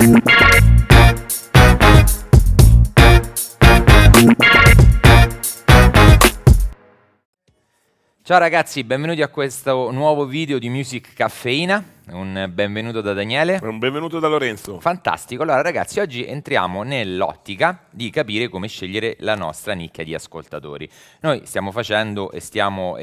Ciao ragazzi, benvenuti a questo nuovo video di Music Caffeina. Un benvenuto da Daniele. Un benvenuto da Lorenzo. Fantastico. Allora ragazzi, oggi entriamo nell'ottica di capire come scegliere la nostra nicchia di ascoltatori. Noi stiamo facendo e stiamo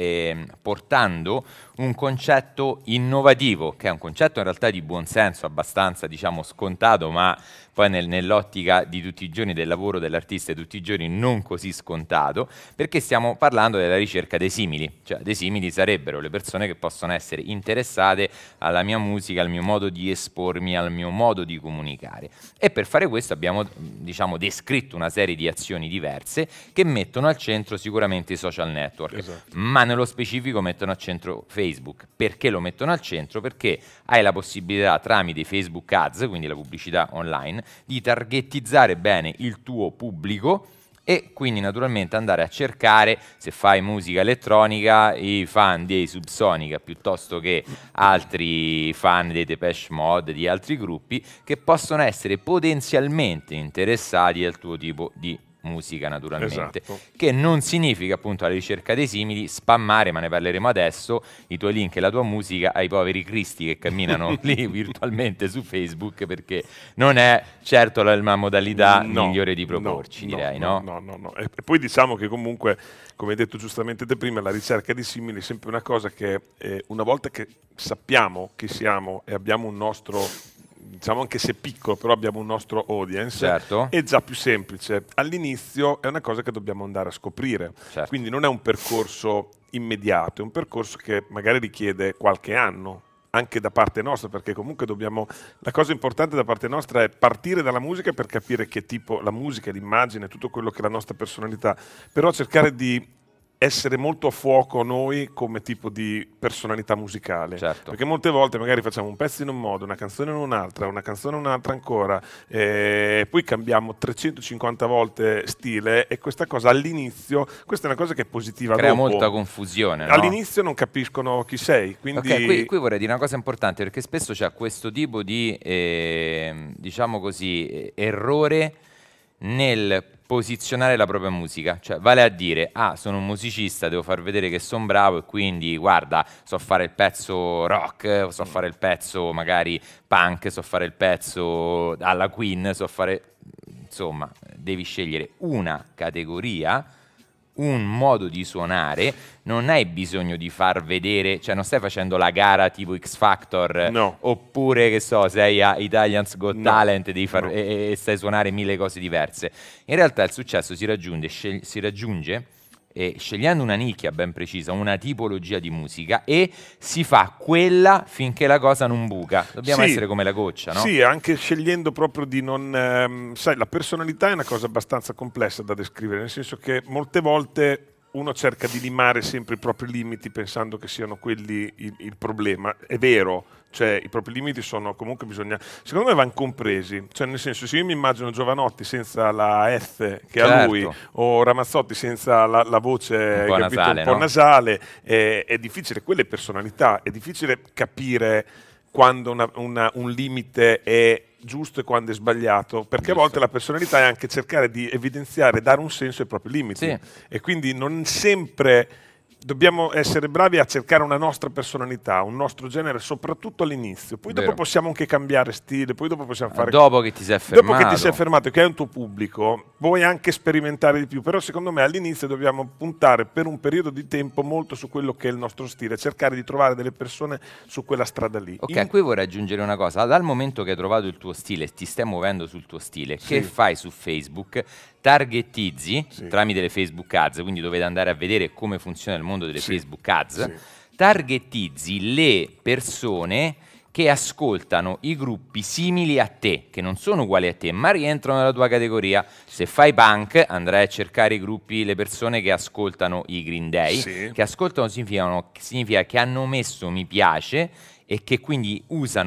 portando un concetto innovativo, che è un concetto in realtà di buonsenso, abbastanza diciamo scontato, ma poi nell'ottica di tutti i giorni del lavoro dell'artista di tutti i giorni non così scontato, perché stiamo parlando della ricerca dei simili. Cioè dei simili sarebbero le persone che possono essere interessate alla mia musica, al mio modo di espormi, al mio modo di comunicare. E per fare questo abbiamo diciamo descritto una serie di azioni diverse che mettono al centro sicuramente i social network, Esatto. ma nello specifico mettono al centro Facebook. Perché lo mettono al centro? Perché hai la possibilità tramite Facebook Ads, quindi la pubblicità online, di targetizzare bene il tuo pubblico e quindi naturalmente andare a cercare, se fai musica elettronica, i fan dei Subsonica piuttosto che altri fan dei Depeche Mode, di altri gruppi che possono essere potenzialmente interessati al tuo tipo di musica naturalmente, Esatto. che non significa appunto alla ricerca dei simili spammare, ma ne parleremo adesso, i tuoi link e la tua musica ai poveri cristi che camminano lì virtualmente su Facebook, perché non è certo la modalità migliore di proporci, direi, no? No. E poi diciamo che comunque, come hai detto giustamente te prima, la ricerca di simili è sempre una cosa che una volta che sappiamo chi siamo e abbiamo un nostro, diciamo anche se piccolo, però abbiamo un nostro audience, Certo. è già più semplice. All'inizio è una cosa che dobbiamo andare a scoprire, Certo. quindi non è un percorso immediato, è un percorso che magari richiede qualche anno, anche da parte nostra, perché comunque dobbiamo, la cosa importante da parte nostra è partire dalla musica per capire che tipo, la musica, l'immagine, tutto quello che è la nostra personalità, però cercare di essere molto a fuoco noi come tipo di personalità musicale, Certo. perché molte volte magari facciamo un pezzo in un modo, una canzone in un'altra, una canzone in un'altra ancora, poi cambiamo 350 volte stile, e questa cosa all'inizio, questa è una cosa che è positiva, Crea dopo. molta confusione, no? All'inizio non capiscono chi sei, quindi Ok, qui vorrei dire una cosa importante, perché spesso c'è questo tipo di, diciamo così, errore nel posizionare la propria musica, cioè vale a dire, sono un musicista, devo far vedere che sono bravo e quindi guarda, so fare il pezzo rock, so fare il pezzo magari punk, so fare il pezzo alla Queen, so fare, insomma, devi scegliere una categoria, un modo di suonare, non hai bisogno di far vedere, cioè non stai facendo la gara tipo X Factor, No. oppure che so, sei a Italians Got No. Talent devi far, No. e stai suonare mille cose diverse. In realtà il successo si raggiunge scegliendo una nicchia ben precisa, una tipologia di musica, e si fa quella finché la cosa non buca. Dobbiamo Sì. essere come la goccia, no? Sì, anche scegliendo proprio di non... sai, la personalità è una cosa abbastanza complessa da descrivere, nel senso che molte volte uno cerca di limare sempre i propri limiti pensando che siano quelli il problema. È vero, cioè i propri limiti sono comunque secondo me vanno compresi, cioè nel senso, se io mi immagino Giovanotti senza la F che ha lui, o Ramazzotti senza la voce un po' capito, nasale, un po' no? nasale, è difficile, quella è personalità, è difficile capire quando un limite è giusto e quando è sbagliato, perché a volte la personalità è anche cercare di evidenziare, dare un senso ai propri limiti, Sì. e quindi non sempre dobbiamo essere bravi a cercare una nostra personalità, un nostro genere, soprattutto all'inizio. Poi Vero. dopo possiamo anche cambiare stile, poi dopo possiamo fare... Dopo che ti sei fermato. Dopo che ti sei fermato, che hai un tuo pubblico, vuoi anche sperimentare di più, però secondo me all'inizio dobbiamo puntare per un periodo di tempo molto su quello che è il nostro stile, cercare di trovare delle persone su quella strada lì. Ok, qui vorrei aggiungere una cosa. Dal momento che hai trovato il tuo stile e ti stai muovendo sul tuo stile, Sì. che fai su Facebook? Targetizzi Sì. tramite le Facebook Ads, quindi dovete andare a vedere come funziona il mondo delle Sì. Facebook Ads. Sì. Targetizzi le persone che ascoltano i gruppi simili a te, che non sono uguali a te, ma rientrano nella tua categoria. Se fai punk, andrai a cercare i gruppi, le persone che ascoltano i Green Day, Sì. che ascoltano significa che hanno messo mi piace e che quindi usano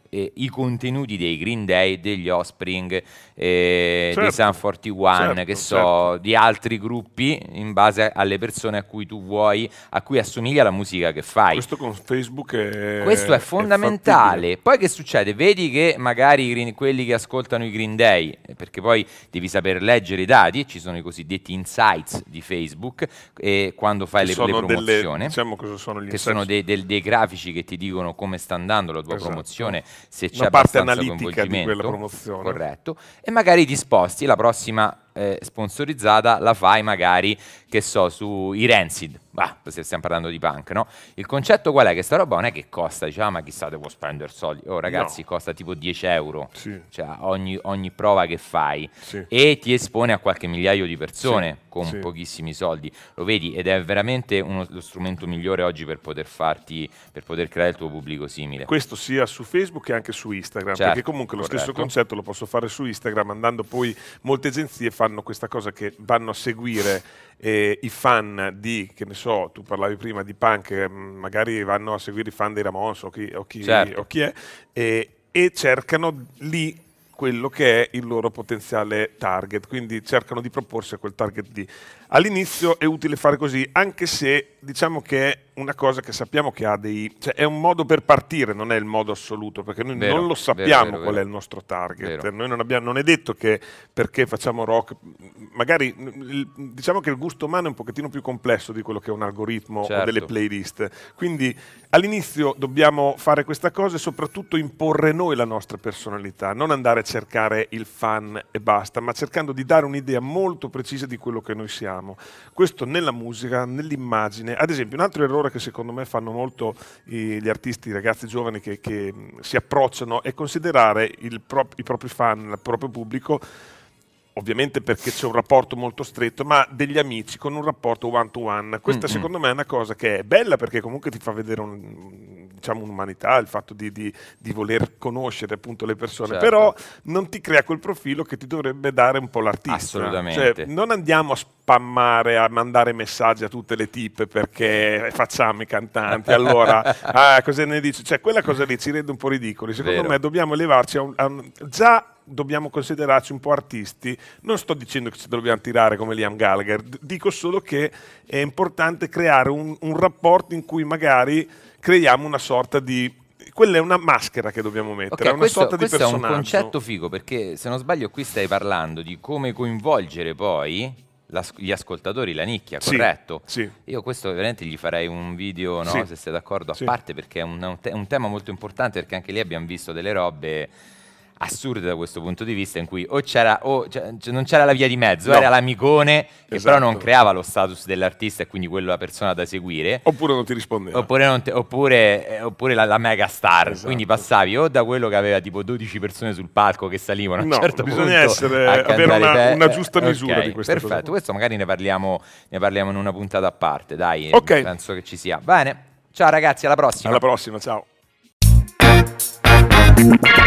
i contenuti dei Green Day, degli Offspring, Certo, dei Sum 41, certo, che so, certo. di altri gruppi in base alle persone a cui tu vuoi, a cui assomiglia la musica che fai. Questo con Facebook Questo è è fondamentale. fattibile. Poi che succede? Vedi che magari quelli che ascoltano i Green Day, perché poi devi saper leggere i dati, ci sono i cosiddetti insights di Facebook, e quando fai Che le sono promozioni, diciamo cosa sono gli che sono insights? dei grafici che ti dicono come sta andando la tua Esatto. promozione, se c'è Una parte abbastanza analitica di quella coinvolgimento, promozione. corretto, e magari ti sposti, la prossima sponsorizzata la fai magari, che so, sui Rancid, se stiamo parlando di punk, no? Il concetto qual è? Che sta roba non è che costa, diciamo, ma chissà, devo spendere soldi. Oh ragazzi, No. costa tipo 10 euro, Sì. cioè ogni prova che fai, Sì. e ti espone a qualche migliaio di persone Sì, con sì. pochissimi soldi, lo vedi, ed è veramente lo strumento migliore oggi per poter creare il tuo pubblico simile. Questo sia su Facebook e anche su Instagram, Certo, perché comunque lo stesso corretto. concetto lo posso fare su Instagram, andando poi, molte agenzie fanno questa cosa che vanno a seguire i fan di, che ne so, tu parlavi prima di punk, magari vanno a seguire i fan dei Ramones Certo. o chi è, e cercano lì quello che è il loro potenziale target, quindi cercano di proporsi a quel target lì. All'inizio è utile fare così, anche se diciamo che è una cosa che sappiamo che cioè è un modo per partire, non è il modo assoluto, perché noi Vero, non lo sappiamo vero, qual è vero. il nostro target. Vero. Noi non è detto che perché facciamo rock, magari diciamo che il gusto umano è un pochettino più complesso di quello che è un algoritmo o Certo. delle playlist. Quindi all'inizio dobbiamo fare questa cosa e soprattutto imporre noi la nostra personalità, non andare a cercare il fan e basta, ma cercando di dare un'idea molto precisa di quello che noi siamo. Questo nella musica, nell'immagine. Ad esempio, un altro errore che secondo me fanno molto gli artisti, i ragazzi giovani che si approcciano, è considerare i propri fan, il proprio pubblico, ovviamente perché c'è un rapporto molto stretto, ma degli amici con un rapporto one to one. Questa secondo me è una cosa che è bella, perché comunque ti fa vedere un'umanità, il fatto di voler conoscere appunto le persone, Certo. però non ti crea quel profilo che ti dovrebbe dare un po' l'artista. Assolutamente. Cioè, non andiamo a spammare, a mandare messaggi a tutte le tipe perché facciamo i cantanti, allora cosa ne dici? Cioè, quella cosa lì ci rende un po' ridicoli. Secondo Vero. me dobbiamo elevarci già dobbiamo considerarci un po' artisti. Non sto dicendo che ci dobbiamo tirare come Liam Gallagher, dico solo che è importante creare un rapporto in cui magari creiamo una sorta di... Quella è una maschera che dobbiamo mettere, Ok, è una sorta di questo è un personaggio. concetto figo, perché se non sbaglio qui stai parlando di come coinvolgere poi gli ascoltatori, la nicchia, Sì, corretto? sì. Io questo veramente gli farei un video, no? Sì. Se sei d'accordo, a Sì. parte, perché è un tema molto importante, perché anche lì abbiamo visto delle robe assurde da questo punto di vista, in cui non c'era la via di mezzo, No. era l'amicone che Esatto. però non creava lo status dell'artista e quindi quello la persona da seguire, Oppure non ti rispondeva. oppure la mega star. Esatto. Quindi passavi o da quello che aveva tipo 12 persone sul palco che salivano a un No, certo bisogna punto avere a cantare una giusta misura ok, di questa cosa. perfetto, questo magari ne parliamo in una puntata a parte, dai, Ok. penso che ci sia. Bene, ciao ragazzi, alla prossima. Alla prossima, ciao.